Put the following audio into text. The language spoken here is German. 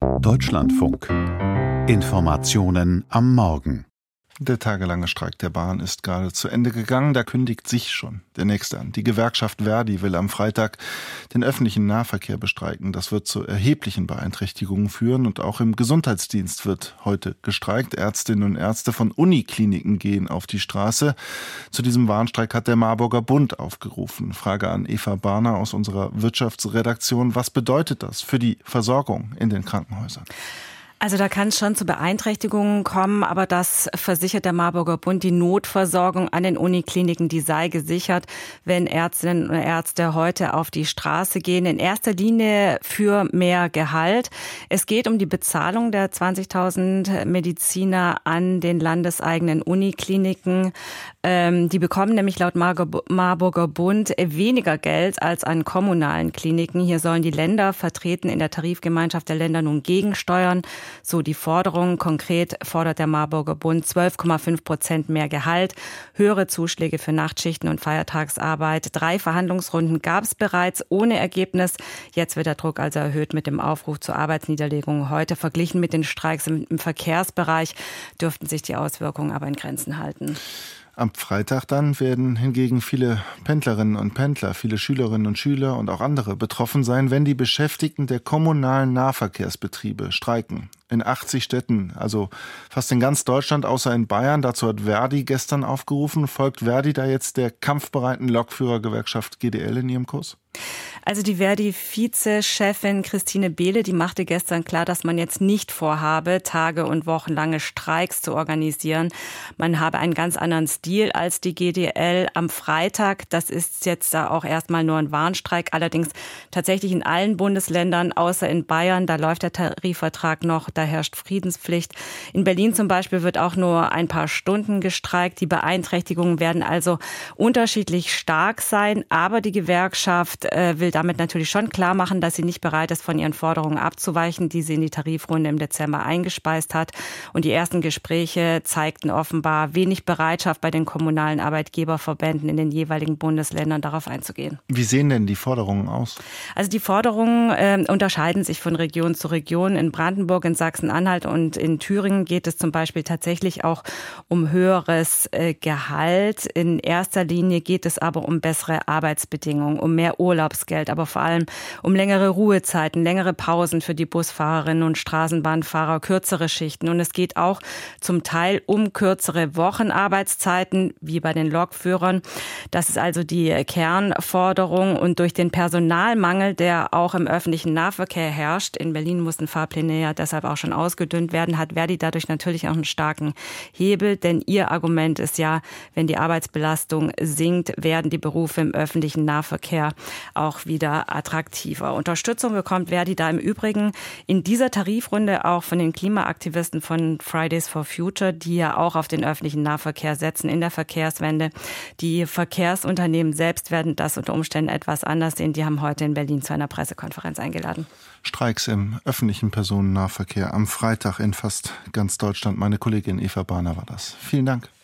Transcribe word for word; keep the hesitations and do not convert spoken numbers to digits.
Deutschlandfunk. Informationen am Morgen. Der tagelange Streik der Bahn ist gerade zu Ende gegangen. Da kündigt sich schon der nächste an. Die Gewerkschaft Verdi will am Freitag den öffentlichen Nahverkehr bestreiken. Das wird zu erheblichen Beeinträchtigungen führen. Und auch im Gesundheitsdienst wird heute gestreikt. Ärztinnen und Ärzte von Unikliniken gehen auf die Straße. Zu diesem Warnstreik hat der Marburger Bund aufgerufen. Frage an Eva Barner aus unserer Wirtschaftsredaktion. Was bedeutet das für die Versorgung in den Krankenhäusern? Also da kann es schon zu Beeinträchtigungen kommen, aber das versichert der Marburger Bund. Die Notversorgung an den Unikliniken, die sei gesichert, wenn Ärztinnen und Ärzte heute auf die Straße gehen. In erster Linie für mehr Gehalt. Es geht um die Bezahlung der zwanzigtausend Mediziner an den landeseigenen Unikliniken. Ähm, die bekommen nämlich laut Marburger Bund weniger Geld als an kommunalen Kliniken. Hier sollen die Länder vertreten in der Tarifgemeinschaft der Länder nun gegensteuern. So die Forderung. Konkret fordert der Marburger Bund zwölf Komma fünf Prozent mehr Gehalt, höhere Zuschläge für Nachtschichten und Feiertagsarbeit. Drei Verhandlungsrunden gab es bereits ohne Ergebnis. Jetzt wird der Druck also erhöht mit dem Aufruf zur Arbeitsniederlegung heute. Verglichen mit den Streiks im, im Verkehrsbereich dürften sich die Auswirkungen aber in Grenzen halten. Am Freitag dann werden hingegen viele Pendlerinnen und Pendler, viele Schülerinnen und Schüler und auch andere betroffen sein, wenn die Beschäftigten der kommunalen Nahverkehrsbetriebe streiken. In achtzig Städten, also fast in ganz Deutschland, außer in Bayern. Dazu hat Verdi gestern aufgerufen. Folgt Verdi da jetzt der kampfbereiten Lokführergewerkschaft G D L in ihrem Kurs? Also die Verdi-Vize-Chefin Christine Behle, die machte gestern klar, dass man jetzt nicht vorhabe, tage- und wochenlange Streiks zu organisieren. Man habe einen ganz anderen Stil als die G D L am Freitag. Das ist jetzt da auch erstmal nur ein Warnstreik. Allerdings tatsächlich in allen Bundesländern, außer in Bayern, da läuft der Tarifvertrag noch, da herrscht Friedenspflicht. In Berlin zum Beispiel wird auch nur ein paar Stunden gestreikt. Die Beeinträchtigungen werden also unterschiedlich stark sein. Aber die Gewerkschaft äh, will damit natürlich schon klar machen, dass sie nicht bereit ist, von ihren Forderungen abzuweichen, die sie in die Tarifrunde im Dezember eingespeist hat. Und die ersten Gespräche zeigten offenbar wenig Bereitschaft bei den kommunalen Arbeitgeberverbänden in den jeweiligen Bundesländern darauf einzugehen. Wie sehen denn die Forderungen aus? Also die Forderungen äh, unterscheiden sich von Region zu Region. In Brandenburg, in Sachsen-Anhalt und in Thüringen geht es zum Beispiel tatsächlich auch um höheres äh, Gehalt. In erster Linie geht es aber um bessere Arbeitsbedingungen, um mehr Urlaubsgeld, aber vor allem um längere Ruhezeiten, längere Pausen für die Busfahrerinnen und Straßenbahnfahrer, kürzere Schichten. Und es geht auch zum Teil um kürzere Wochenarbeitszeiten, wie bei den Lokführern. Das ist also die Kernforderung. Und durch den Personalmangel, der auch im öffentlichen Nahverkehr herrscht, in Berlin mussten Fahrpläne ja deshalb auch schon ausgedünnt werden, hat Verdi dadurch natürlich auch einen starken Hebel. Denn ihr Argument ist ja, wenn die Arbeitsbelastung sinkt, werden die Berufe im öffentlichen Nahverkehr auch wieder attraktiver. Unterstützung bekommt Verdi da im Übrigen in dieser Tarifrunde auch von den Klimaaktivisten von Fridays for Future, die ja auch auf den öffentlichen Nahverkehr setzen in der Verkehrswende. Die Verkehrsunternehmen selbst werden das unter Umständen etwas anders sehen. Die haben heute in Berlin zu einer Pressekonferenz eingeladen. Streiks im öffentlichen Personennahverkehr am Freitag in fast ganz Deutschland. Meine Kollegin Eva Barner war das. Vielen Dank.